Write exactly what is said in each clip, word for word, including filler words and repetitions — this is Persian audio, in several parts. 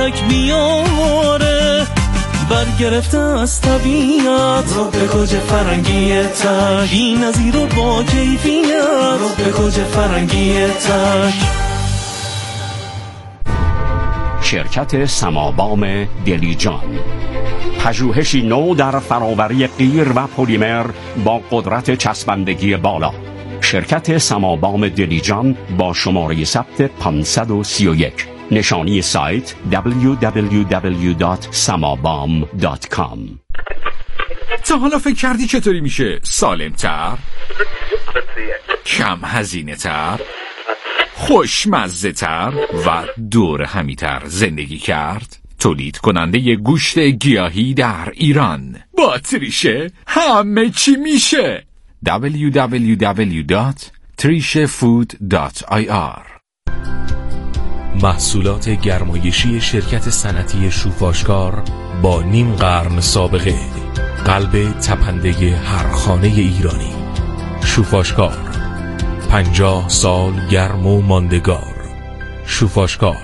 چشک میاره، برگرفته از طبیعت رو به گوجه فرنگی تک، بی نظیر و با کیفیت رو به گوجه فرنگی تک. شرکت سمابام دلیجان، پژوهشی نو در فراوری قیر و پلیمر با قدرت چسبندگی بالا. شرکت سمابام دلیجان با شماره ثبت پانصد و سی و یک. نشانی سایت دبلیو دبلیو دبلیو دات سمابام دات کام. تا حالا فکر کردی چطوری میشه سالم‌تر، کم هزینه تر، خوشمزه تر و دور همیتر زندگی کرد؟ تولید کننده گوشت گیاهی در ایران با تریشه همه چی میشه. دبلیو دبلیو دبلیو دات تریشه فود دات آی آر. محصولات گرمایشی شرکت صنعتی شوفاشکار با نیم قرن سابقه، قلب تپنده هر خانه ایرانی. شوفاشکار، پنجاه سال گرم و ماندگار. شوفاشکار.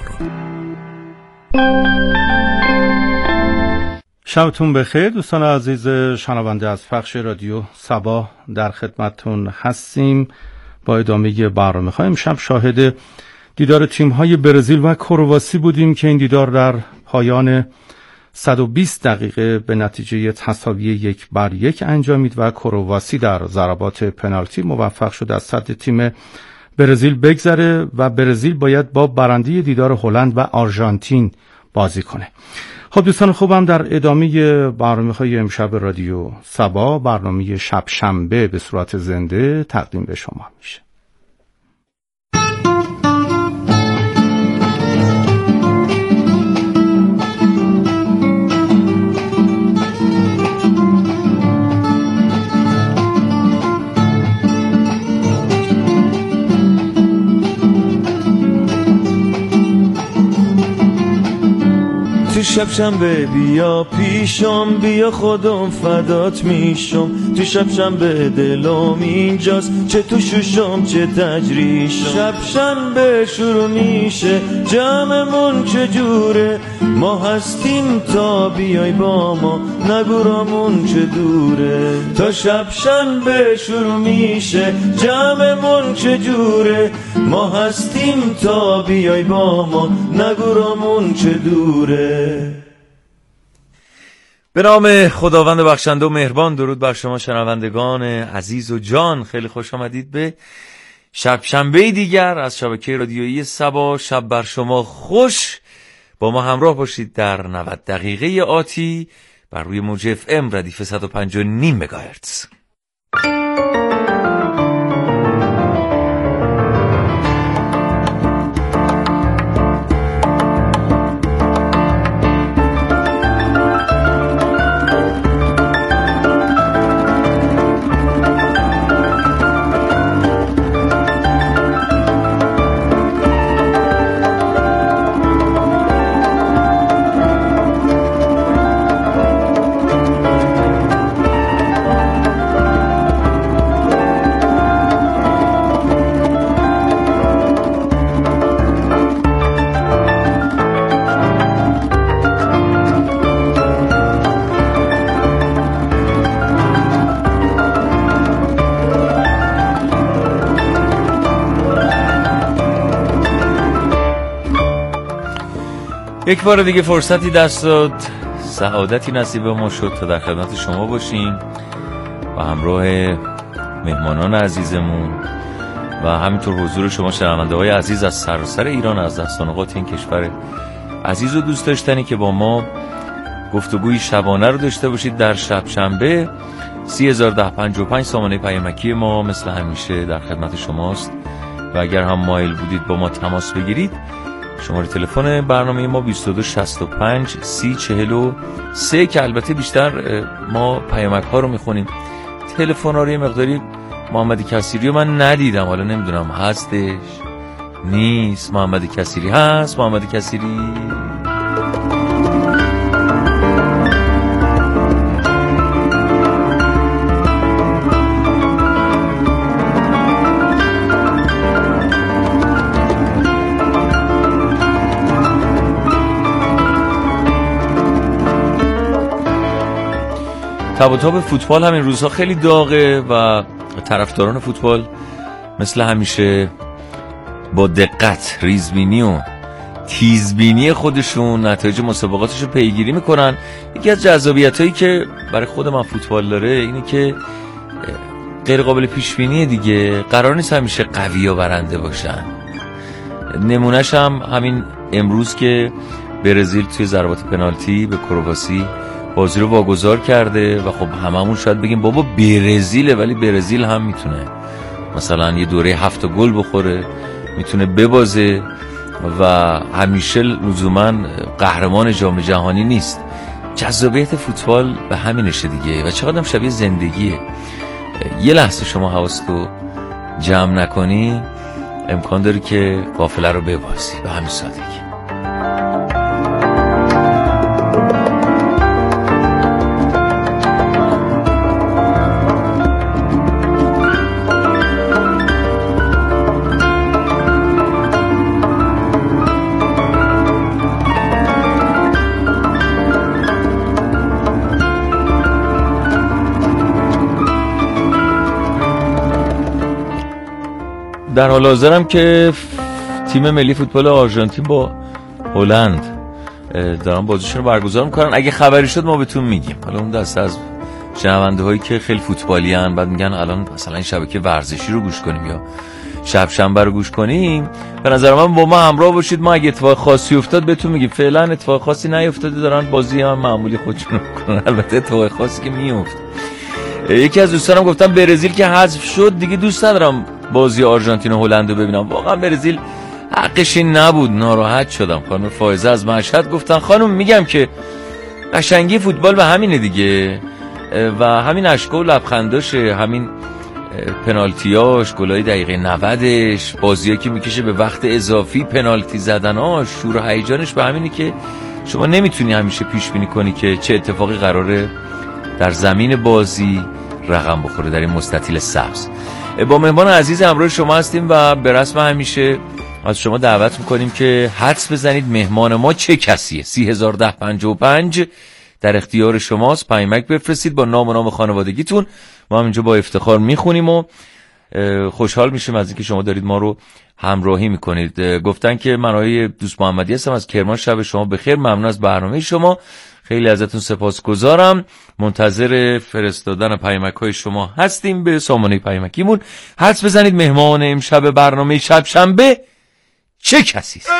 شبتون بخیر دوستان عزیز شنونده از پخش رادیو صبا، در خدمتتون هستیم با ادامه برنامه. خواهیم شب شاهد دیدار تیم‌های برزیل و کرواسی بودیم که این دیدار در پایان صد و بیست دقیقه به نتیجه تساوی یک بر یک انجامید و کرواسی در ضربات پنالتی موفق شد از سد تیم برزیل بگذره و برزیل باید با برنده دیدار هلند و آرژانتین بازی کنه. خب دوستان خوبم، در ادامه برنامه‌های امشب رادیو صبا، برنامه شب شنبه به صورت زنده تقدیم به شما میشه. تو شب شنبه بیا پیشم، بیا خودم فدات میشم. تو شب شنبه دلم اینجاست، چه تو شوشم چه تجریشم. شب شنبه شروع میشه جمعمون چجوره، ما هستیم تا بیای با ما، نگورامون چه دوره. تا شب شنبه شروع میشه جمعمون چجوره، ما هستیم تا بیای با ما، نگورامون چه دوره. به نام خداوند بخشنده و مهربان. درود بر شما شنوندگان عزیز و جان، خیلی خوش آمدید به شب شنبه دیگر از شبکه رادیویی صبا. شب بر شما خوش. با ما همراه باشید در نود دقیقه آتی بر روی موج اف ام ردیف صد و پنج و نیم مگاهرتز. یک بار دیگه فرصتی دست داد، سعادتی نصیب ما شد تا در خدمت شما باشیم و همراه مهمانان عزیزمون و همینطور حضور شما شنونده های عزیز از سراسر ایران، از دستانقات این کشور عزیز و دوست داشتنی که با ما گفتگوی شبانه رو داشته باشید در شب شنبه. سی هزار ده پنجاه و پنج سامانه پیامکی ما مثل همیشه در خدمت شماست و اگر هم مایل بودید با ما تماس بگیرید، شماره تلفن برنامه ما بیست و دو شصت و پنج سی چهل و سه که البته بیشتر ما پیامک ها رو میخونیم. تلفن ها رو یه مقداری محمد کثیری رو من ندیدم، حالا نمیدونم هستش نیست. محمد کثیری هست؟ محمد کثیری تب و تاب فوتبال همین روزها خیلی داغه و طرفداران فوتبال مثل همیشه با دقت، ریزبینی و تیزبینی خودشون نتایج مسابقاتشو پیگیری میکنن. یکی از جذابیتایی که برای خود من فوتبال داره اینه که غیر قابل پیش بینیه دیگه. قرار نیست همیشه قوی و برنده باشن. نمونهش هم همین امروز که برزیل توی ضربات پنالتی به کرواسی بازی رو واگذار کرده و خب هممون شاید بگیم بابا برزیله، ولی برزیل هم میتونه مثلا یه دوره هفت گل بخوره، میتونه ببازه و همیشه لزوما قهرمان جام جهانی نیست. جذابیت فوتبال به همینشه دیگه و چقدر هم شبیه زندگیه. یه لحظه شما حواستو جمع نکنی امکان داره که قافله رو ببازی، به همین سادگی. در حال حاضرم که تیم ملی فوتبال آرژانتین با هلند دارن بازیشون رو برگزار میکنن. اگه خبری شد ما بهتون میگیم. حالا اون دسته از شنونده هایی که خیلی فوتبالی ان بعد میگن الان مثلا این شبکه ورزشی رو گوش کنیم یا شب شنبه رو گوش کنیم، به نظر من با ما همراه باشید. ما اگه اتفاق خاصی افتاد بهتون میگیم. فعلا اتفاق خاصی نیفتاده، دارن بازی هم معمولی خودشون میکنن. البته اتفاق خاصی که میفته. یکی از دوستانم گفتم برزیل که حذف شد دیگه دوست ندارم بازی آرژانتین و هلند رو ببینم. واقعا برزیل حقش این نبود. ناراحت شدم. خانم فائزه از مشهد گفتن خانم میگم که قشنگی فوتبال به همینه دیگه و همین اشکا و لبخنداشه، همین پنالتیاش، گلای دقیقه نودش، بازیایی که میکشه به وقت اضافی، پنالتی زدناش، شور و هیجانش به همینه که شما نمیتونی همیشه پیش بینی کنی که چه اتفاقی قراره در زمین بازی رقم بخوره در این مستطیل سبز. با مهمان عزیز همراه شما هستیم و به رسم همیشه از شما دعوت میکنیم که حدس بزنید مهمان ما چه کسیه. سی هزار ده پنجاه و پنج در اختیار شماست. پیامک بفرستید با نام و نام خانوادگیتون. ما هم اینجا با افتخار میخونیم و خوشحال میشیم از اینکه شما دارید ما رو همراهی میکنید. گفتن که من آقای دوست محمدی هستم از کرمان. شب شما بخیر. ممنون از برنامه شما. خیلی ازتون سپاسگزارم. منتظر فرستادن پیامک‌های شما هستیم به سامانه پیامکیمون. حدس بزنید مهمان امشب برنامه شب شنبه چه کسی است؟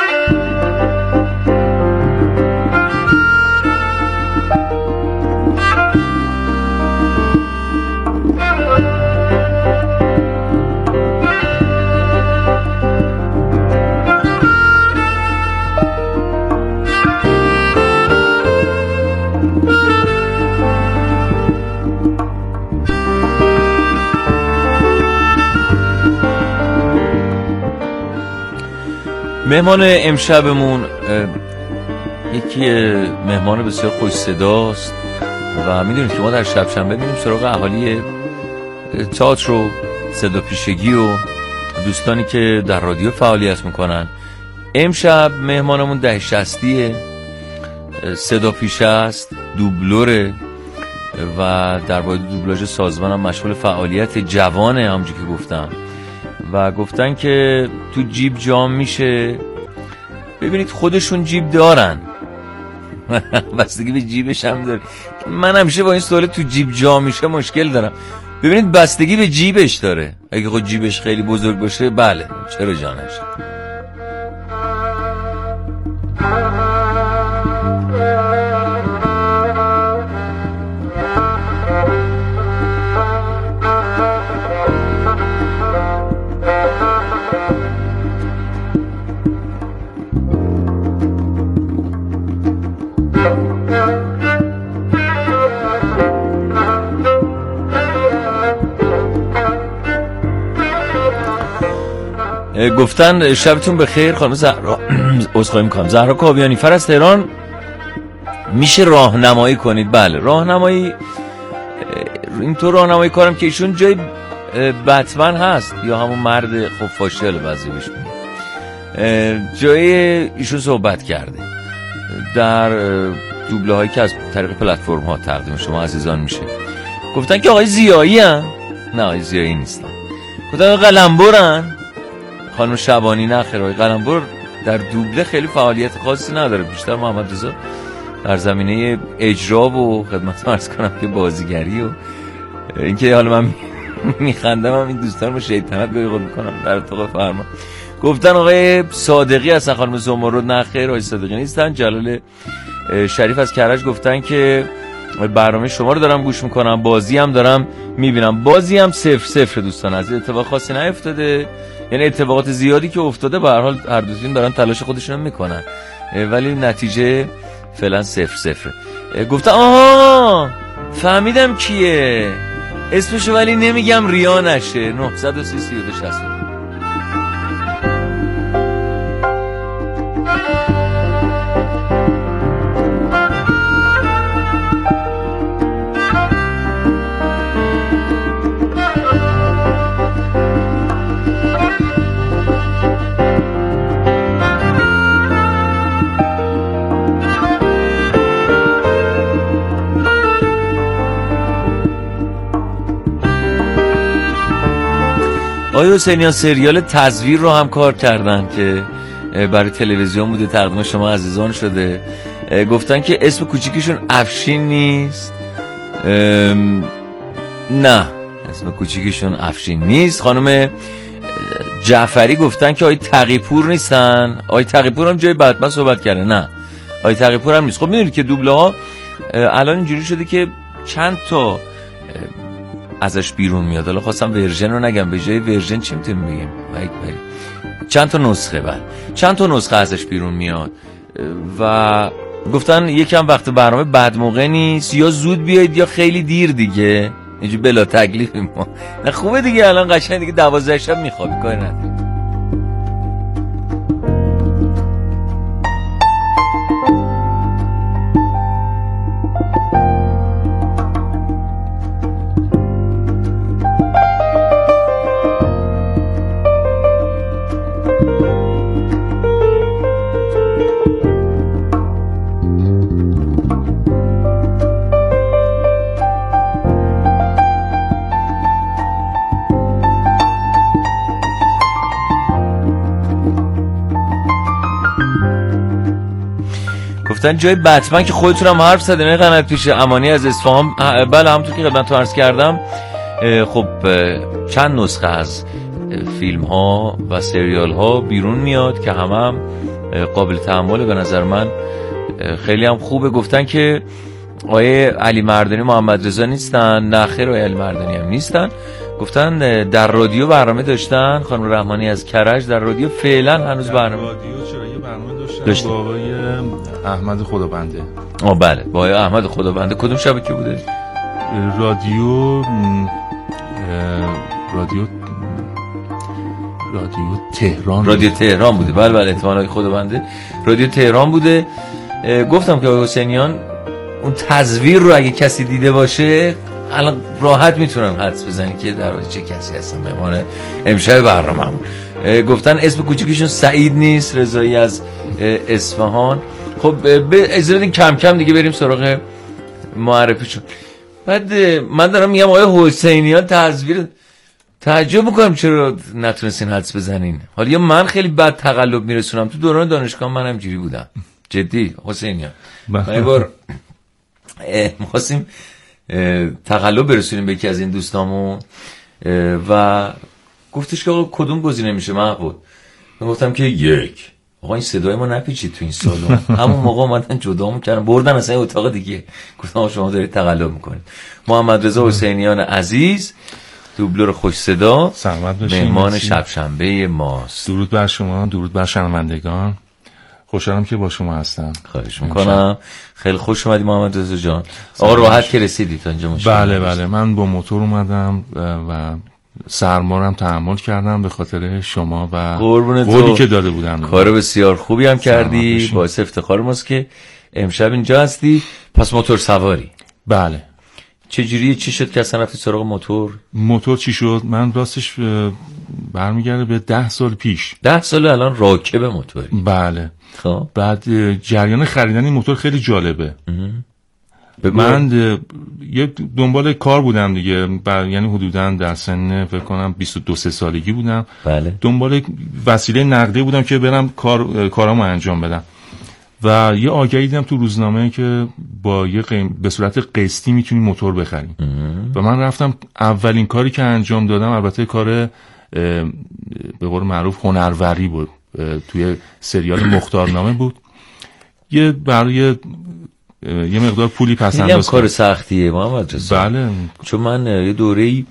مهمان امشبمون یکی مهمان بسیار خوش صداست و میدونید که ما در شب شنبه میریم سراغ اهالی تئاتر و صدا پیشگی و دوستانی که در رادیو فعالیت میکنن. امشب مهمانمون ده شصتیه، صدا پیشه است، دوبلوره و در باید دوبلاژ سازمانم مشغول فعالیت جوانه همونجوری که گفتم و گفتن که تو جیب جام میشه. ببینید خودشون جیب دارن بستگی به جیبش هم داره. من همیشه با این سوال تو جیب جام میشه مشکل دارم. ببینید بستگی به جیبش داره. اگه خود جیبش خیلی بزرگ باشه بله چرا جانش. گفتن شبتون بخیر خانم زهرا. عذرخواهی میکنم. زهرا کاویانی فر از تهران. میشه راهنمایی کنید؟ بله راهنمایی. اینطور راهنمایی کارم که ایشون جای بتمن هست یا همون مرد خفاشیال بعضی بهش میگن، جای ایشون صحبت کرده در دوبله هایی که از طریق پلتفرم ها تقدیم شما عزیزان میشه. گفتن که آقای زیایی هن؟ نه آقای زیایی نیستن. گفتن قلمبرن؟ خانم شبانی نه خیر، آقای قلمبر در دوبله خیلی فعالیت خاصی نداره، بیشتر محمد رضا در زمینه اجرا و خدمت عرض کنم که بازیگری و اینکه حالا من میخندم هم این دوستان رو شیطنت گاهی خود میکنم در اتاق فرما. گفتن آقای صادقی هستن، خانم زمرد نه خیر آقای صادقی نیستن. جلال شریف از کرج گفتن که برنامه شما رو دارم گوش میکنم، بازی هم دارم میبینم، بازی هم صفر صفر دوستان، از اتفاق خاصی نیفتاده، یعنی اتفاقات زیادی که افتاده به هر حال هر دو تیم دارن تلاش خودشون میکنن ولی نتیجه فعلا صفر صفره. گفتن آها فهمیدم کیه اسمشو ولی نمیگم ریا نشه. نه صفر سه سی و دو شصت. آقای حسینیان سریال تزویر رو هم کار کردن که برای تلویزیون بوده، تقدیم شما عزیزان شده. گفتن که اسم کوچیکشون افشین نیست. نه اسم کوچیکشون افشین نیست. خانم جعفری گفتن که آقای تقی‌پور نیستن. آقای تقی‌پور هم جای بتمن صحبت کرده. نه آقای تقی‌پور هم نیست. خب میدونید که دوبله ها الان اینجوری شده که چند تا ازش بیرون میاد. حالا خواستم ورژن رو نگم، به جای ورژن چی میتونیم بگیم؟ چند تا نسخه بله چند تا نسخه ازش بیرون میاد و گفتن یکم وقت برنامه بعد موقع نیست، یا زود بیاید یا خیلی دیر دیگه، اینجوری بلا تکلیف ما. نه خوبه دیگه، الان قشنگ دیگه دوازده شب میخوابی، کاری نداره. گفتن جای بتمن که خودتونم حرف زدین نه قنات پیش امانی از اصفهان. بله همونطور که خدمتتون عرض کردم خب چند نسخه از فیلم ها و سریال ها بیرون میاد که همه هم قابل تحمله به نظر من، خیلی هم خوبه. گفتن که آقای علی مردانی محمد رضا نیستن. نه خیر آقای علی مردانی هم نیستن. گفتن در رادیو برنامه داشتن. خانم رحمانی از کرج در رادیو فعلا هنوز برنامه رادیو چرا یه برنامه داشتن با آقای احمد خدابنده. آه بله با آقای احمد خدابنده. کدوم شبکه بوده؟ رادیو رادیو رادیو تهران. رادیو تهران بوده. بله بله احتمال آقای خدابنده رادیو تهران بوده. گفتم که آقای حسینیان اون تصویر رو اگه کسی دیده باشه الان راحت میتونن حدس بزنن که در واقع چه کسی هستن مهمان امشب برنامه‌مون. گفتن اسم کوچیکشون سعید نیست، رضایی از اصفهان. خب به اجازه بدین کم کم دیگه بریم سراغ معرفیشون. بعد من دارم میگم آقای حسینیان تصویر، تعجب میکنم چرا نتونستین حدس بزنین. حالا یا من خیلی بد تقلب میرسونم، تو دوران دانشگاه من هم جوری بودم جدی. حسینیان یه بار می‌خواستیم تقلب برسونیم به یکی از این دوستامون و گفتش که آقا کدوم گزینه میشه محمود؟ من گفتم که یک. آقا این صدای ما نپیچید تو این سالن. همون موقع اومدن جدامون کردن بردن اصلا اتاق دیگه. گفتم آقا شما دارید تقلب میکنید. محمد رضا حسینیان عزیز دوبلور خوش صدا مهمان شب شنبه ماست. درود بر شما، درود بر شنوندگان. خوشحالم که با شما هستم. خواهش میکنم. خیلی خوش اومدی محمد رضا جان. آقا راحت که رسیدی تا اینجا؟ بله بله من با موتور اومدم و سرمارم تحمل کردم به خاطر شما و قولی که داده بودم. کار بسیار خوبی هم کردی، باعث افتخار ماست که امشب اینجا هستی. پس موتور سواری؟ بله. چجوری چی شد که اصلا رفتی سراغ موتور؟ موتور چی شد؟ من راستش برمیگرده به ده سال پیش. ده سال الان راکب موتوری؟ بله. خب بعد جریان خریدن این موتور خیلی جالبه. من یه دنبال کار بودم دیگه، یعنی حدوداً در سن فکر کنم بیست و دو سه سالگی بودم. بله. دنبال وسیله نقدی بودم که برم کار کارامو انجام بدم و یه آگهی دیدم تو روزنامه که با یه قیم... به صورت قسطی میتونی موتور بخریم و من رفتم. اولین کاری که انجام دادم البته کار به قول معروف هنروری بود، توی سریال مختارنامه بود. یه برای یه مقدار پولی پس انداز کار سختیه محمد رضا. بله، چون من یه دوره‌ای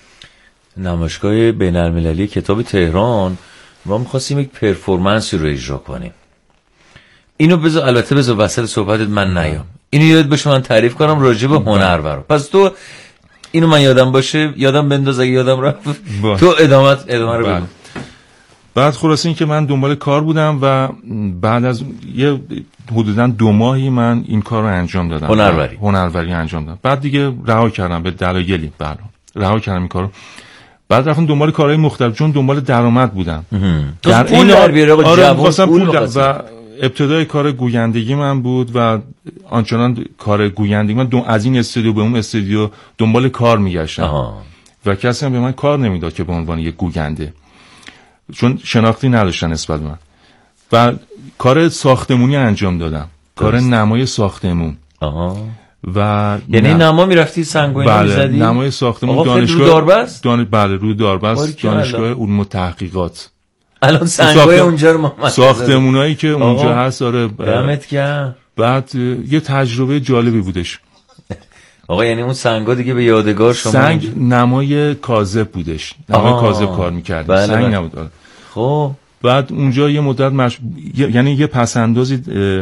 نمایشگاه بین‌المللی کتاب تهران ما می‌خواستیم یک پرفورمنسی رو اجرا کنیم. اینو بذار البته بذار وسط صحبتت من نیام، اینو یاد باشه من تعریف کنم راجع به هنرورا. پس تو اینو من یادم باشه یادم بنداز، اگه یادم رفت تو ادامه ادامه رو بگو. بعد خلاصه این که من دنبال کار بودم و بعد از یه حدوداً دو ماهی من این کار رو انجام دادم، هنروری هنروری انجام دادم. بعد دیگه رها کردم به دلایلی، بله رها کردم این کارو. بعد رفتم دنبال کارهای مختلف چون دنبال درآمد بودم. در این در بیاره آقا آره جوان پول و ابتدای کار گویندگی من بود و آنچنان کار گویندگی من از این استودیو به اون استودیو دنبال کار میگشتم و کسی هم به من کار نمیداد که به عنوان یک گوینده، چون شناختی نداشتن نسبت من. و کار ساختمونی انجام دادم، کار نمای ساختمون. آها. و یعنی نم... نما میرفتی سنگ و اینا می‌زدی؟ بله، نمای ساختمون دانشگاه رو داربست؟ دان... بله رو داربست دانشگاه علوم و تحقیقات. الان سنگای اونجا رو محمد ساختمونایی که اونجا هست داره. دمت گرم. بعد یه تجربه جالبی بودش. آقا یعنی اون سنگا دیگه به یادگار شما؟ سنگ نمای کاذب بودش، نمای کاذب کار می‌کردیم. بله سنگ بله. نبود. خب بعد اونجا یه مدت مش... یعنی یه پسندازی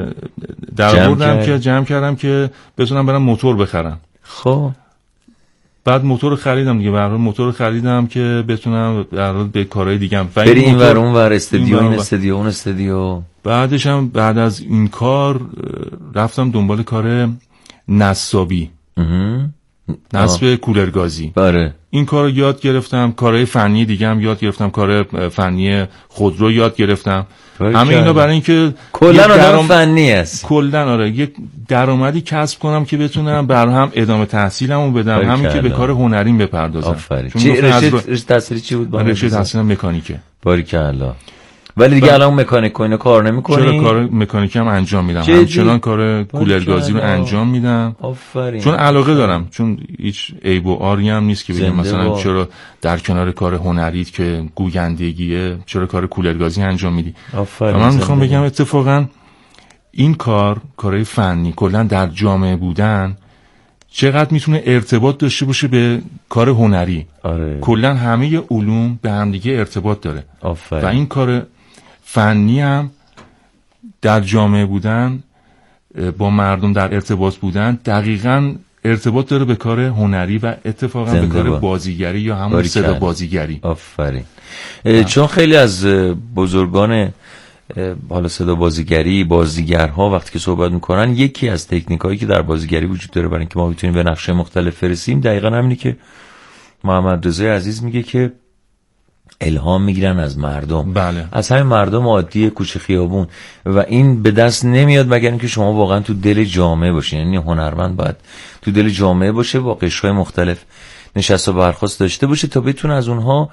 در آوردم که جمع کردم که بتونم برم موتور بخرم. خب بعد موتور خریدم دیگه، برای موتور خریدم که بتونم در حال به کارهای دیگه هم بری این ور اون ور استودیو این استودیو اون استودیو. بعدش هم بعد از این کار رفتم دنبال کار نصابی، نصب کولرگازی. بله. این کارو یاد گرفتم، کارهای فنی دیگه هم یاد گرفتم، کار فنی خودرو یاد گرفتم. همه اینا برای اینکه کلا آدم فنی است. کلا آره یک درآمدی کسب کنم که بتونم بر هم ادامه تحصیلمو بدم، همین که به کار هنریم بپردازم. آفرین. چی رشته تحصیلی چی بود؟ رشته تحصیلم مکانیکه. باریکلا. ولی دیگه الان مکانیک و اینا کار نمی‌کنی؟ چرا کار مکانیکی هم انجام میدم، همچنان کار کولرگازی رو انجام میدم. آفرین. چون علاقه دارم، چون هیچ عیب و عاری هم نیست که بگم مثلا با. چرا در کنار کار هنریت که گویندگیه چرا کار کولرگازی انجام میدی. آفرین. من میخوام بگم اتفاقا این کار کارهای فنی کلا در جامعه بودن چقدر میتونه ارتباط داشته باشه به کار هنری. آره. کلا همه علوم به هم دیگه ارتباط داره. آفرین. و این کار فنی هم در جامعه بودن با مردم در ارتباط بودن دقیقاً ارتباط داره به کار هنری و اتفاقاً به کار با. بازیگری یا همون صدا بازیگری. آفرین. چون خیلی از بزرگان حالا صدا بازیگری بازیگرها وقتی که صحبت میکنن یکی از تکنیکایی که در بازیگری وجود داره برای اینکه ما بتونیم به نقشه مختلف فرسیم دقیقاً همینی که محمد رضا عزیز میگه که الهام میگیرن از مردم. بله. از همین مردم عادی کوچه خیابون و این به دست نمیاد مگر اینکه شما واقعا تو دل جامعه باشین. یعنی هنرمند باید تو دل جامعه باشه، با قشرهای مختلف نشست و برخاست داشته باشه تا بتونه از اونها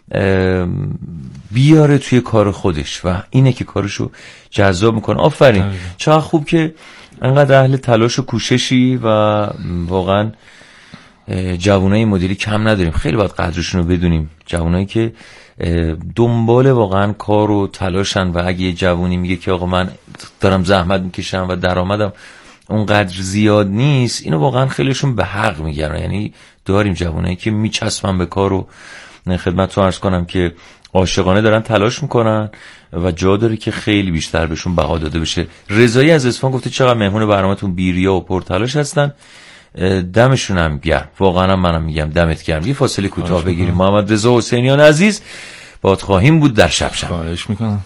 بیاره توی کار خودش و اینه که کارشو جذاب میکنه. آفرین. چقدر خوب که انقدر اهل تلاش و کوششی و واقعا جوانای مدیری کم نداریم، خیلی باید قدرشون رو بدونیم. جوانایی که دنبال واقعا کار و تلاشن و اگه یه جوانی میگه که آقا من دارم زحمت میکشم و درآمدم اونقدر زیاد نیست، اینو واقعا خیلیشون به حق میگن. یعنی داریم جوانایی که میچسبن به کار و خدمتتون عرض کنم که عاشقانه دارن تلاش میکنن و جا داره که خیلی بیشتر بهشون بها داده بشه. رضایی از اصفهان گفته چقدر مهمون برنامه‌تون بیریا و پرتلاش هستن، دمشون هم گرم. واقعا منم میگم دمت گرم. یه فاصله کوتاه بگیریم. محمد رضا حسینیان عزیز باد خواهیم بود در شب شب. خواهش میکنم.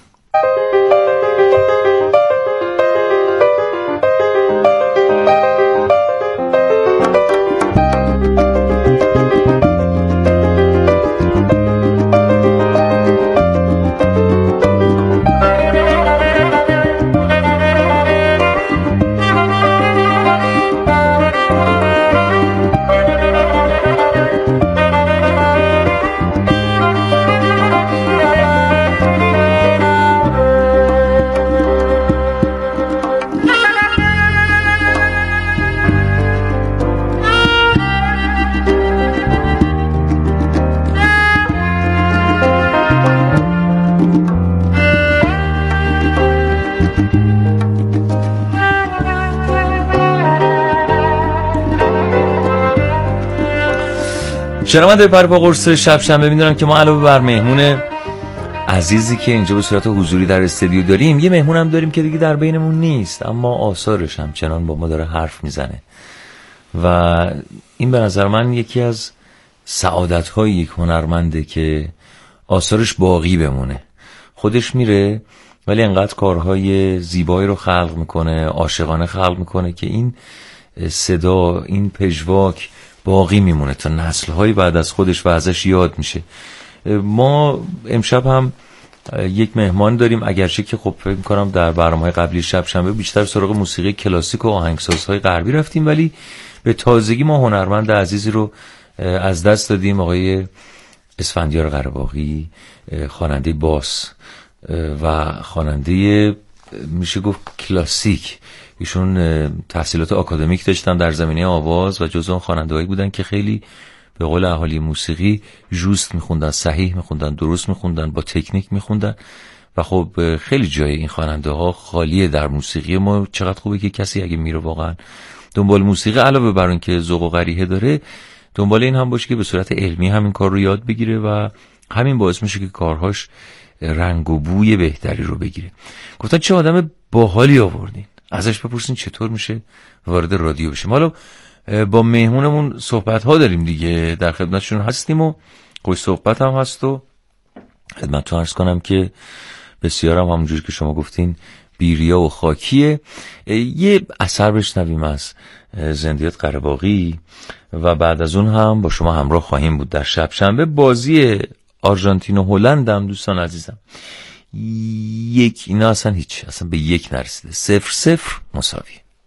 شنونده پرپا قرص شب شنبه، میدونم که ما علاوه بر مهمون عزیزی که اینجا به صورت حضوری در استودیو داریم، یه مهمون هم داریم که دیگه در بینمون نیست، اما آثارش هم چنان با ما داره حرف میزنه و این به نظر من یکی از سعادت‌های یک هنرمنده که آثارش باقی بمونه. خودش میره ولی انقدر کارهای زیبایی رو خلق میکنه، عاشقانه خلق میکنه که این صدا، این پژواک باقی میمونه تا نسل‌های بعد از خودش و ازش یاد میشه. ما امشب هم یک مهمان داریم، اگرچه که خب فکر میکنم در برنامه‌های قبلی شب شنبه بیشتر سراغ موسیقی کلاسیک و آهنگسازهای غربی رفتیم، ولی به تازگی ما هنرمند عزیزی رو از دست دادیم، آقای اسفندیار قره‌باغی، خواننده باس و خواننده میشه گفت کلاسیک. ایشون تحصیلات آکادمیک داشتن در زمینه آواز و جزو اون خواننده‌هایی بودن که خیلی به قول اهالی موسیقی جوست میخوندن، صحیح میخوندن، درست میخوندن، با تکنیک میخوندن و خب خیلی جای این خواننده ها خالیه در موسیقی ما. چقدر خوبه که کسی اگه میره واقعا دنبال موسیقی، علاوه بر اون که ذوق و غریحه داره، دنبال این هم باشه که به صورت علمی همین کار رو یاد بگیره و همین باعث میشه که کارهاش رنگ و بوی بهتری رو بگیره. گفتن چه آدم باحالی آوردین، ازش بپرسین چطور میشه وارد رادیو بشیم. حالا با مهمونمون صحبت ها داریم دیگه، در خدمتشون هستیم و خوش صحبت هم هست و خدمتتون عرض کنم که بسیارم هم همونجوری که شما گفتین بیریا و خاکیه. یه اثر بشنویم از زندیات قره‌باغی و بعد از اون هم با شما همراه خواهیم بود در شب شنبه. بازی آرژانتین و هلند هم دوستان عزیزم یک اینا اصلا هیچ اصلا به یک نرسیده، صفر صفر مساوی.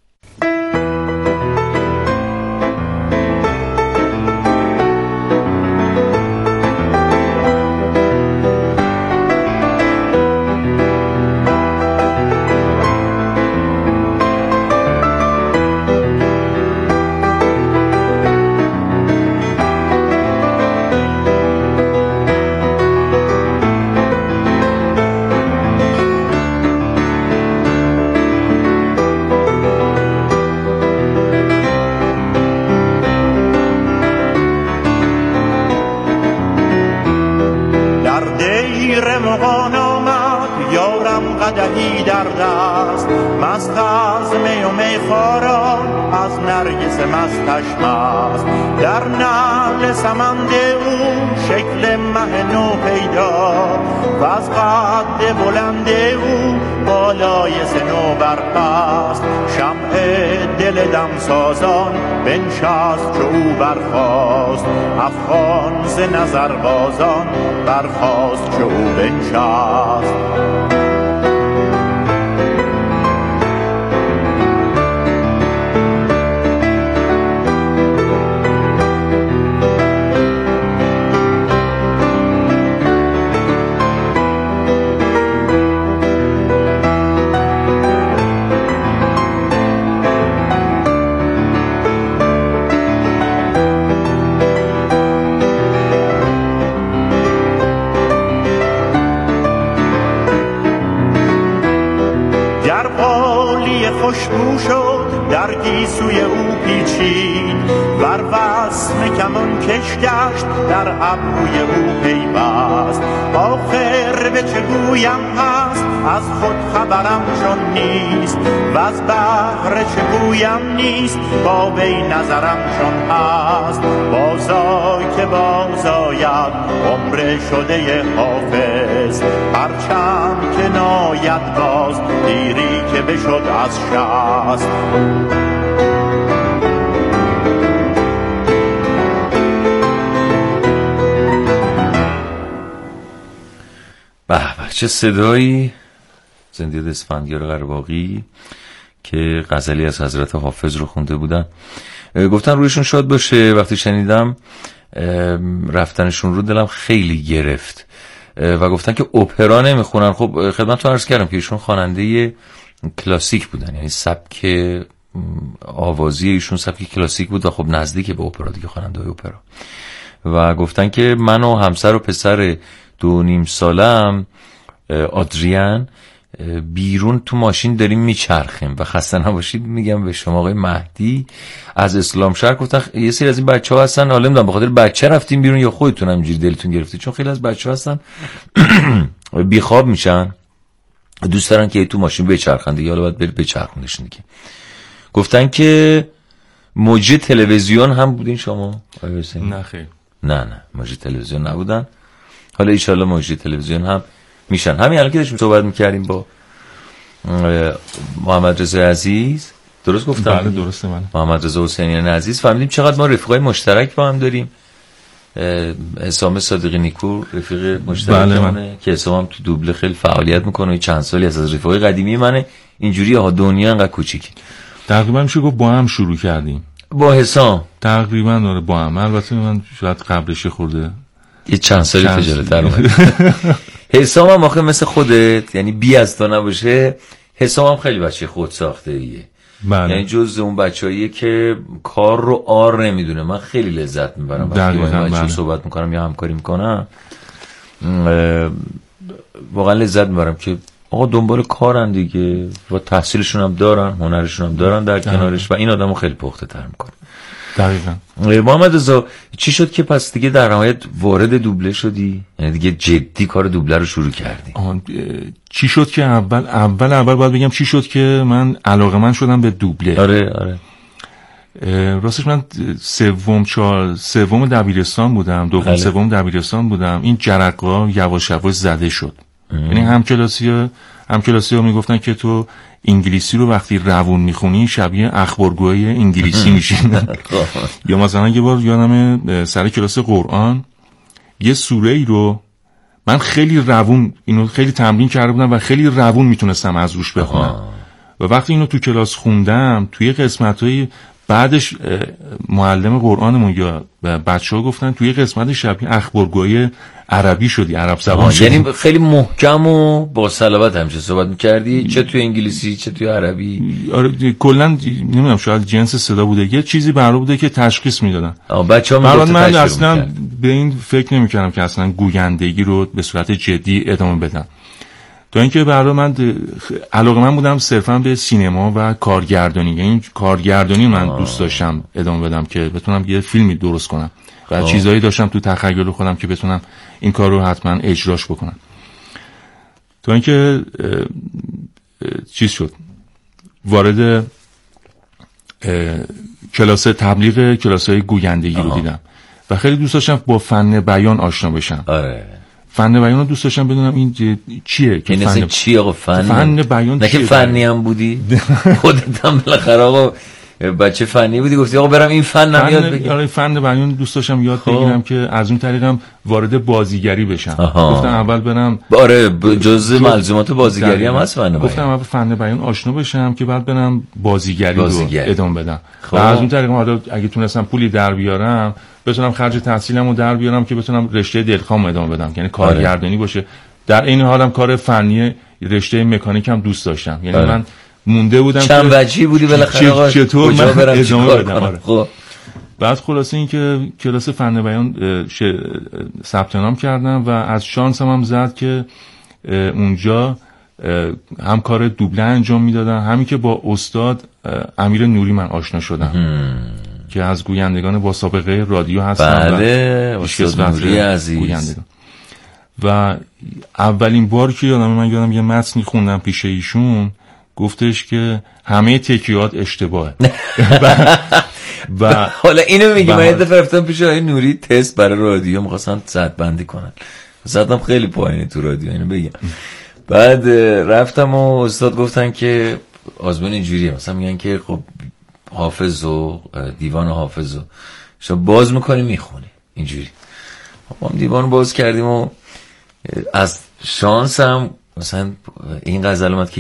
قدحی در دست، مست از می و میخواران، از نرگس مستش مست. در نعل سمند او شکل مه نو پیدا، و از قد بلند او بالای صنوبر پست. شمع دل دم سازان بنشست چو او برخاست، افغان ز نظر بازان برخاست چو او بنشست. خوشبو شد در گیسوی او پیچید، ور وسم کمان کش گشت در ابروی او پیوست. آخر به چه گویم هست از خود خبرم چون نیست، و از بحر چه گویم نیست با وی نظرم چون هست. بازای که بازاید عمر شده حافظ، پرچم که ناید باز دیری که بشد از شست. به به چه صدایی! زندیات اسفندیار قره‌باغی که غزلی از حضرت حافظ رو خونده بودن. گفتن رویشون شاد باشه. وقتی شنیدم رفتنشون رو دلم خیلی گرفت و گفتن که اپرا نمیخونن. خب خدمتتون عرض کردم که ایشون خواننده کلاسیک بودن، یعنی سبک آوازی ایشون سبک کلاسیک بود و خب نزدیک به اپرا دیگه، خواننده های اپرا. و گفتن که من و همسر و پسر دو نیم سالم آدریان بیرون تو ماشین داریم میچرخیم و خسته نباشید میگم به شما آقای مهدی از اسلام شهر گفتن یه سری از این بچه‌ها هستن، حالا نمیدونم به خاطر بچه رفتیم بیرون یا خودتون همینجوری دلتون گرفته، چون خیلی از بچه‌ها هستن بیخواب میشن دوست دارن که تو ماشین بچرخن دیگه، حالا باید بری بچرخونشون دیگه. گفتن که مجری تلویزیون هم بودین شما؟ نه خیر، نه نه مجری تلویزیون نبودن. حالا ان شاء الله مجری تلویزیون هم میشن. همین الان که داشتیم صحبت میکردیم با محمد رضا عزیز، درست گفتم؟ بله درسته. من محمد رضا حسینیان عزیز فهمیدیم چقدر ما رفیقای مشترک با هم داریم. حسام صادقی نیکو رفیق مشترکمونه بله که حسام هم تو دوبله خیلی فعالیت میکنه، چند سالی از رفیقای قدیمی منه. اینجوری ها دنیا انقدر کوچیکه. تقریبا میشه گفت با هم شروع کردیم با حسام. تقریبا داره با هم. البته من شاید قبلش خورده یه چند سالی تجارتر اومد. حسام هم آخه مثل خودت، یعنی بی از تا نباشه، حسام هم خیلی بچه خود ساخته ایه. بله. یعنی جز اون بچه‌ایه که کار رو آر نمیدونه. من خیلی لذت میبرم وقتی با این بچه‌ها صحبت میکنم یا همکاری میکنم، واقعا لذت میبرم که آقا دنبال کارن دیگه و تحصیلشون هم دارن، هنرشون هم دارن در کنارش و این آدمو خیلی پخته تر میکنه. دقیقاً. محمد رضا چی شد که پس دیگه در نهایت وارد دوبله شدی؟ یعنی دیگه جدی کار دوبله رو شروع کردی؟ آن چی شد که اول اول اول باید بگم چی شد که من علاقه‌مند شدم به دوبله. آره آره. راستش من سوم چهار سوم دبیرستان بودم، دوم سوم دبیرستان بودم. این جرقه‌ها یواش یواش زده شد. یعنی همکلاسی‌ها همکلاسی‌ها میگفتن که تو انگلیسی رو وقتی روون میخونی شبیه اخبارگوی انگلیسی میشی. یا مثلا یه بار یادم سر کلاس قرآن یه سوره ای رو من خیلی روون اینو خیلی تمرین کرده بودم و خیلی روون میتونستم از روش بخونم و وقتی اینو تو کلاس خوندم توی قسمت‌های بعدش معلم قرآنمون یا بچه‌ها گفتن توی قسمت شبیه اخبارگوی عربی شدی، عرب زبان شدی. یعنی خیلی محکم و با صلابت همیشه صحبت می‌کردی، چه توی انگلیسی چه توی عربی؟ آره کلا نمیدونم شاید جنس صدا بوده، یه چیزی برای بوده که تشخیص میدادن. بچه‌ها میگفتن من اصلا به این فکر نمی‌کردم که اصلا گویندگی رو به صورت جدی ادامه بدم. تا اینکه برای من علاقه من بودم صرفا به سینما و کارگردانی، یعنی کارگردانی من آه. دوست داشتم ادامه بدم که بتونم یه فیلمی درست کنم و آه. چیزایی داشتم تو تخیل خودم که بتونم این کار رو حتما اجراش بکنم. تا اینکه چیز شد وارد کلاس تبلیغ کلاس‌های گویندگی رو دیدم و خیلی دوست داشتم با فن بیان آشنا بشم. آره. فن بیان رو دوست داشتم بدونم این چیه که این فن چیه آقا فن فن بیان نه که فنی هم بودی خودت هم بالاخره آقا بچه فنی بودی گفتی آقا برم این فن هم یاد بگیرم. آره فن بیان دوست داشتم یاد بگیرم که از اون طریقم وارد بازیگری بشم. گفتم اول برم آره جزء ملزومات بازیگری هم هست فن بیان. گفتم اول فن بیان آشنا بشم که بعد برم بازیگری, بازیگری. رو ادامه بدم و از اون طریق حالا اگه تونستم پولی در بیارم بتونم خرج تحصیلمو در بیارم که بتونم رشته دلخوام ادامه بدم، یعنی کارگردانی باشه. در این حالم کار فنی رشته مکانیک هم دوست داشتم، یعنی آره. من مونده بودم چند وجهی بودی بالاخره آقا چطور من ادامه بدم. آره. خب بعد خلاصه این که کلاس فن بیان ثبت نام کردم و از شانسم هم زد که اونجا هم کار دوبله انجام میدادم، همین که با استاد امیر نوری من آشنا شدم هم. که از گویندگان با سابقه رادیو هستن. بله استاد نوری عزیز گویندگان. و اولین بار که یادم من یادم یه متنی خوندم پیش ایشون گفتش که همه تکیات اشتباهه. و حالا اینو میگی من یه دفعه رفتم پیش آقای نوری تست برای رادیو می‌خواستن صد بندی کنن، زدم خیلی پایینه تو رادیو اینو بگم. بعد رفتم و استاد گفتن که آزمون اینجوریه، مثلا میگن که خب حافظ و دیوان حافظ رو شما باز میکنی میخونی اینجوری. ما هم دیوان باز کردیم و از شانس هم مثلا این غزل اومد که